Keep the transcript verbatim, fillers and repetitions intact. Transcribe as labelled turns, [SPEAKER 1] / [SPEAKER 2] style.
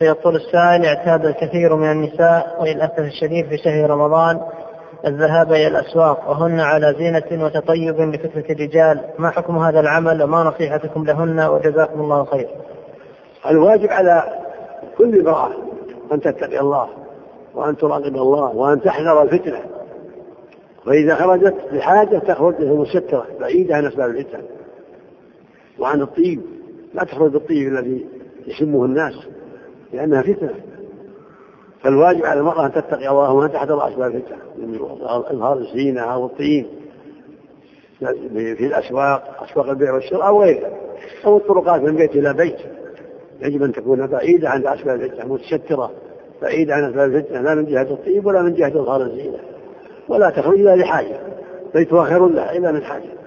[SPEAKER 1] يقول السائل: اعتاد الكثير من النساء وللأسف الشديد في شهر رمضان الذهاب إلى الأسواق وهن على زينة وتطيب لفتنة الرجال، ما حكم هذا العمل وما نصيحتكم لهن وجزاكم الله خير؟
[SPEAKER 2] الواجب على كل امرأة أن تتقي الله وأن تراقب الله وأن تحذر الفتنة، فإذا خرجت لحاجة تخرج مسترة بعيدة عن أسباب الفتنة وعن الطيب، لا تخرج بالطيب الذي يشمه الناس لأنها فتنة. فالواجب على المرأة أن تتقي الله وأن تحذر أسباب الفتنة من إظهار الزينة أو الطيب في الأسواق، أسواق البيع والشراء أو غيرها، أو الطرقات من بيت إلى بيت. يجب أن تكون بعيدة عن أسباب الفتنة، متسترة بعيدة عن أسباب الفتنة، لا من جهة الطيب ولا من جهة إظهار الزينة، ولا تخرج إلا لحاجة، بيتها خير لها إلا من حاجة.